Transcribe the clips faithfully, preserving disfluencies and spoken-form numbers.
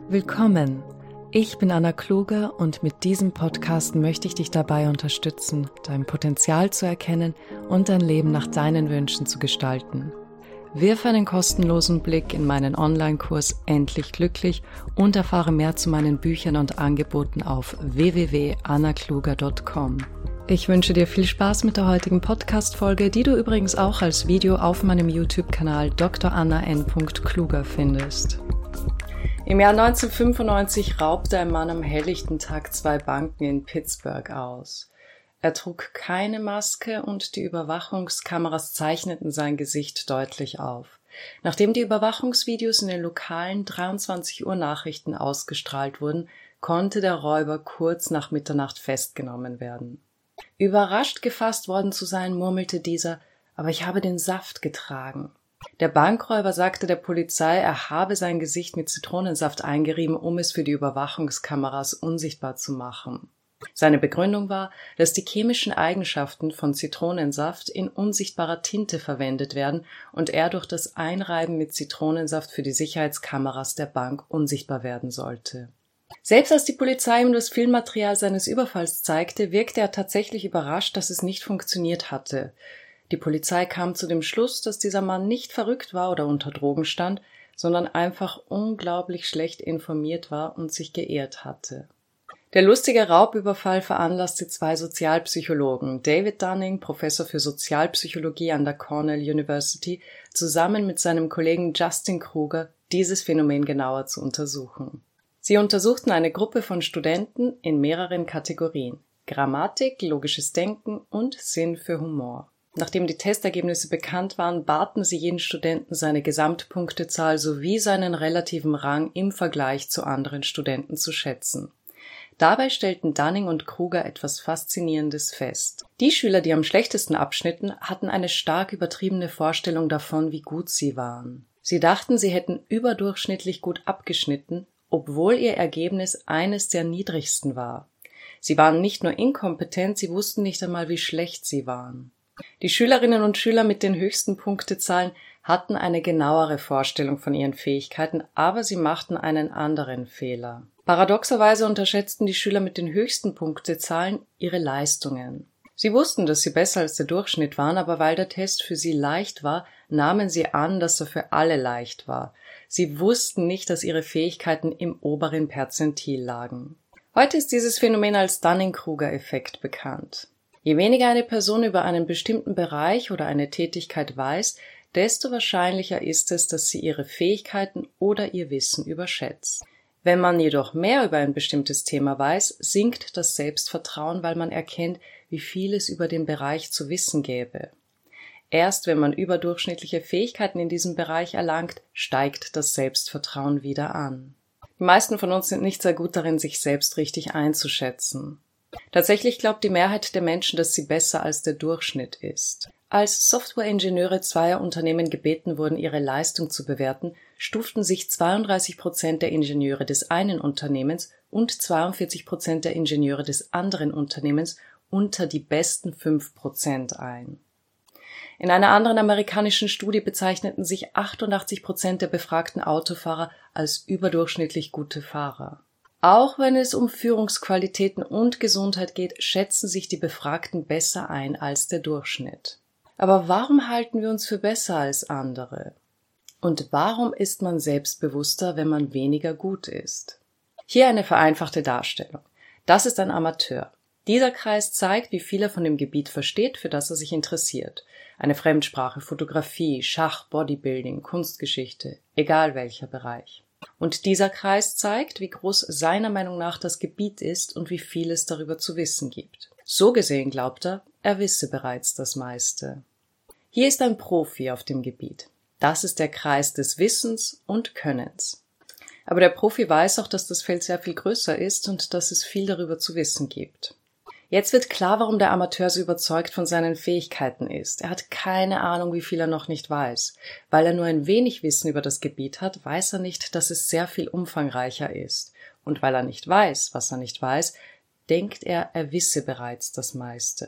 Willkommen! Ich bin Anna Kluger und mit diesem Podcast möchte ich dich dabei unterstützen, dein Potenzial zu erkennen und dein Leben nach deinen Wünschen zu gestalten. Wirf einen kostenlosen Blick in meinen Online-Kurs Endlich Glücklich und erfahre mehr zu meinen Büchern und Angeboten auf w w w punkt anna kluger punkt com. Ich wünsche dir viel Spaß mit der heutigen Podcast-Folge, die du übrigens auch als Video auf meinem YouTube-Kanal Doktor Anna N. Kluger findest. Im Jahr neunzehnhundertfünfundneunzig raubte ein Mann am helllichten Tag zwei Banken in Pittsburgh aus. Er trug keine Maske und die Überwachungskameras zeichneten sein Gesicht deutlich auf. Nachdem die Überwachungsvideos in den lokalen dreiundzwanzig Uhr Nachrichten ausgestrahlt wurden, konnte der Räuber kurz nach Mitternacht festgenommen werden. Überrascht gefasst worden zu sein, murmelte dieser, aber ich habe den Saft getragen. Der Bankräuber sagte der Polizei, er habe sein Gesicht mit Zitronensaft eingerieben, um es für die Überwachungskameras unsichtbar zu machen. Seine Begründung war, dass die chemischen Eigenschaften von Zitronensaft in unsichtbarer Tinte verwendet werden und er durch das Einreiben mit Zitronensaft für die Sicherheitskameras der Bank unsichtbar werden sollte. Selbst als die Polizei ihm das Filmmaterial seines Überfalls zeigte, wirkte er tatsächlich überrascht, dass es nicht funktioniert hatte. Die Polizei kam zu dem Schluss, dass dieser Mann nicht verrückt war oder unter Drogen stand, sondern einfach unglaublich schlecht informiert war und sich geirrt hatte. Der lustige Raubüberfall veranlasste zwei Sozialpsychologen, David Dunning, Professor für Sozialpsychologie an der Cornell University, zusammen mit seinem Kollegen Justin Kruger, dieses Phänomen genauer zu untersuchen. Sie untersuchten eine Gruppe von Studenten in mehreren Kategorien: Grammatik, logisches Denken und Sinn für Humor. Nachdem die Testergebnisse bekannt waren, baten sie jeden Studenten, seine Gesamtpunktezahl sowie seinen relativen Rang im Vergleich zu anderen Studenten zu schätzen. Dabei stellten Dunning und Kruger etwas Faszinierendes fest. Die Schüler, die am schlechtesten abschnitten, hatten eine stark übertriebene Vorstellung davon, wie gut sie waren. Sie dachten, sie hätten überdurchschnittlich gut abgeschnitten, obwohl ihr Ergebnis eines der niedrigsten war. Sie waren nicht nur inkompetent, sie wussten nicht einmal, wie schlecht sie waren. Die Schülerinnen und Schüler mit den höchsten Punktezahlen hatten eine genauere Vorstellung von ihren Fähigkeiten, aber sie machten einen anderen Fehler. Paradoxerweise unterschätzten die Schüler mit den höchsten Punktezahlen ihre Leistungen. Sie wussten, dass sie besser als der Durchschnitt waren, aber weil der Test für sie leicht war, nahmen sie an, dass er für alle leicht war. Sie wussten nicht, dass ihre Fähigkeiten im oberen Perzentil lagen. Heute ist dieses Phänomen als Dunning-Kruger-Effekt bekannt. Je weniger eine Person über einen bestimmten Bereich oder eine Tätigkeit weiß, desto wahrscheinlicher ist es, dass sie ihre Fähigkeiten oder ihr Wissen überschätzt. Wenn man jedoch mehr über ein bestimmtes Thema weiß, sinkt das Selbstvertrauen, weil man erkennt, wie viel es über den Bereich zu wissen gäbe. Erst wenn man überdurchschnittliche Fähigkeiten in diesem Bereich erlangt, steigt das Selbstvertrauen wieder an. Die meisten von uns sind nicht sehr gut darin, sich selbst richtig einzuschätzen. Tatsächlich glaubt die Mehrheit der Menschen, dass sie besser als der Durchschnitt ist. Als Softwareingenieure zweier Unternehmen gebeten wurden, ihre Leistung zu bewerten, stuften sich zweiunddreißig Prozent der Ingenieure des einen Unternehmens und zweiundvierzig Prozent der Ingenieure des anderen Unternehmens unter die besten fünf Prozent ein. In einer anderen amerikanischen Studie bezeichneten sich achtundachtzig Prozent der befragten Autofahrer als überdurchschnittlich gute Fahrer. Auch wenn es um Führungsqualitäten und Gesundheit geht, schätzen sich die Befragten besser ein als der Durchschnitt. Aber warum halten wir uns für besser als andere? Und warum ist man selbstbewusster, wenn man weniger gut ist? Hier eine vereinfachte Darstellung. Das ist ein Amateur. Dieser Kreis zeigt, wie viel er von dem Gebiet versteht, für das er sich interessiert. Eine Fremdsprache, Fotografie, Schach, Bodybuilding, Kunstgeschichte, egal welcher Bereich. Und dieser Kreis zeigt, wie groß seiner Meinung nach das Gebiet ist und wie viel es darüber zu wissen gibt. So gesehen glaubt er, er wisse bereits das meiste. Hier ist ein Profi auf dem Gebiet. Das ist der Kreis des Wissens und Könnens. Aber der Profi weiß auch, dass das Feld sehr viel größer ist und dass es viel darüber zu wissen gibt. Jetzt wird klar, warum der Amateur so überzeugt von seinen Fähigkeiten ist. Er hat keine Ahnung, wie viel er noch nicht weiß. Weil er nur ein wenig Wissen über das Gebiet hat, weiß er nicht, dass es sehr viel umfangreicher ist. Und weil er nicht weiß, was er nicht weiß, denkt er, er wisse bereits das meiste.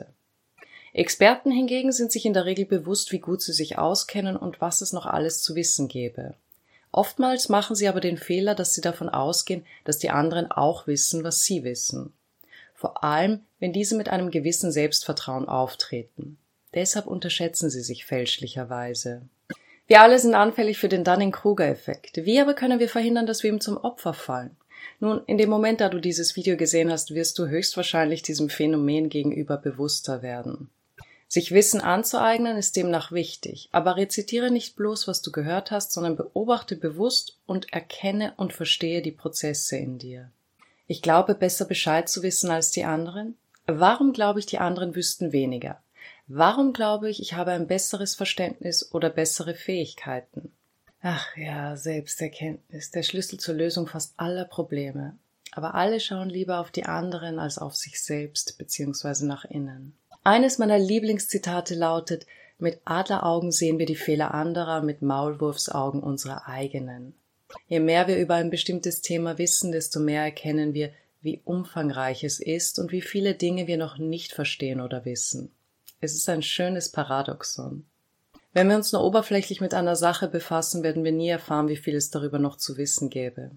Experten hingegen sind sich in der Regel bewusst, wie gut sie sich auskennen und was es noch alles zu wissen gäbe. Oftmals machen sie aber den Fehler, dass sie davon ausgehen, dass die anderen auch wissen, was sie wissen. Vor allem, wenn diese mit einem gewissen Selbstvertrauen auftreten. Deshalb unterschätzen sie sich fälschlicherweise. Wir alle sind anfällig für den Dunning-Kruger-Effekt. Wie aber können wir verhindern, dass wir ihm zum Opfer fallen? Nun, in dem Moment, da du dieses Video gesehen hast, wirst du höchstwahrscheinlich diesem Phänomen gegenüber bewusster werden. Sich Wissen anzueignen ist demnach wichtig, aber rezitiere nicht bloß, was du gehört hast, sondern beobachte bewusst und erkenne und verstehe die Prozesse in dir. Ich glaube, besser Bescheid zu wissen als die anderen? Warum glaube ich, die anderen wüssten weniger? Warum glaube ich, ich habe ein besseres Verständnis oder bessere Fähigkeiten? Ach ja, Selbsterkenntnis, der Schlüssel zur Lösung fast aller Probleme. Aber alle schauen lieber auf die anderen als auf sich selbst bzw. nach innen. Eines meiner Lieblingszitate lautet: Mit Adleraugen sehen wir die Fehler anderer, mit Maulwurfsaugen unsere eigenen. Je mehr wir über ein bestimmtes Thema wissen, desto mehr erkennen wir, wie umfangreich es ist und wie viele Dinge wir noch nicht verstehen oder wissen. Es ist ein schönes Paradoxon. Wenn wir uns nur oberflächlich mit einer Sache befassen, werden wir nie erfahren, wie viel es darüber noch zu wissen gäbe.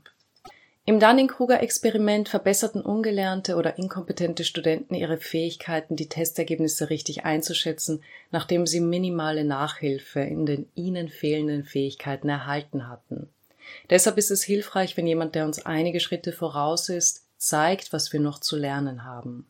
Im Dunning-Kruger-Experiment verbesserten ungelernte oder inkompetente Studenten ihre Fähigkeiten, die Testergebnisse richtig einzuschätzen, nachdem sie minimale Nachhilfe in den ihnen fehlenden Fähigkeiten erhalten hatten. Deshalb ist es hilfreich, wenn jemand, der uns einige Schritte voraus ist, zeigt, was wir noch zu lernen haben.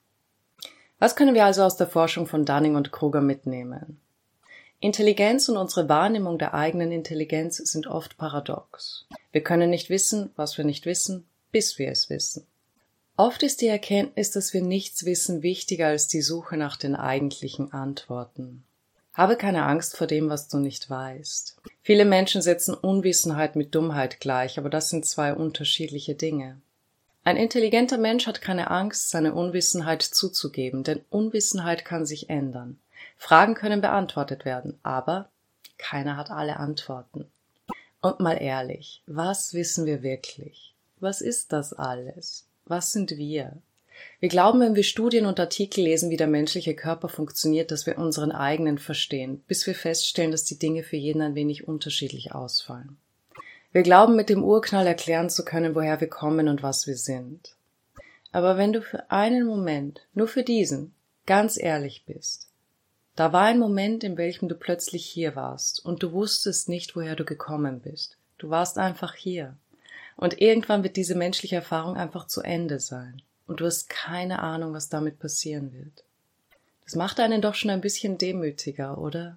Was können wir also aus der Forschung von Dunning und Kruger mitnehmen? Intelligenz und unsere Wahrnehmung der eigenen Intelligenz sind oft paradox. Wir können nicht wissen, was wir nicht wissen, bis wir es wissen. Oft ist die Erkenntnis, dass wir nichts wissen, wichtiger als die Suche nach den eigentlichen Antworten. Habe keine Angst vor dem, was du nicht weißt. Viele Menschen setzen Unwissenheit mit Dummheit gleich, aber das sind zwei unterschiedliche Dinge. Ein intelligenter Mensch hat keine Angst, seine Unwissenheit zuzugeben, denn Unwissenheit kann sich ändern. Fragen können beantwortet werden, aber keiner hat alle Antworten. Und mal ehrlich, was wissen wir wirklich? Was ist das alles? Was sind wir? Wir glauben, wenn wir Studien und Artikel lesen, wie der menschliche Körper funktioniert, dass wir unseren eigenen verstehen, bis wir feststellen, dass die Dinge für jeden ein wenig unterschiedlich ausfallen. Wir glauben, mit dem Urknall erklären zu können, woher wir kommen und was wir sind. Aber wenn du für einen Moment, nur für diesen, ganz ehrlich bist, da war ein Moment, in welchem du plötzlich hier warst und du wusstest nicht, woher du gekommen bist. Du warst einfach hier. Und irgendwann wird diese menschliche Erfahrung einfach zu Ende sein. Und du hast keine Ahnung, was damit passieren wird. Das macht einen doch schon ein bisschen demütiger, oder?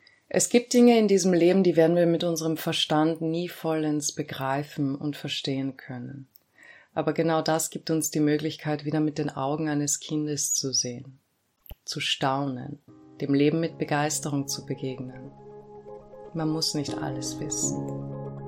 Es gibt Dinge in diesem Leben, die werden wir mit unserem Verstand nie vollends begreifen und verstehen können. Aber genau das gibt uns die Möglichkeit, wieder mit den Augen eines Kindes zu sehen, zu staunen, dem Leben mit Begeisterung zu begegnen. Man muss nicht alles wissen.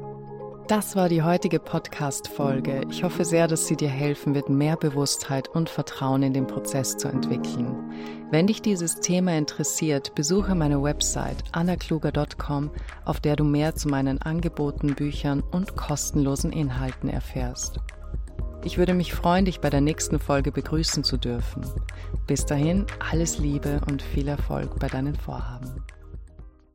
Das war die heutige Podcast-Folge. Ich hoffe sehr, dass sie dir helfen wird, mehr Bewusstheit und Vertrauen in den Prozess zu entwickeln. Wenn dich dieses Thema interessiert, besuche meine Website anna kluger punkt com, auf der du mehr zu meinen Angeboten, Büchern und kostenlosen Inhalten erfährst. Ich würde mich freuen, dich bei der nächsten Folge begrüßen zu dürfen. Bis dahin, alles Liebe und viel Erfolg bei deinen Vorhaben.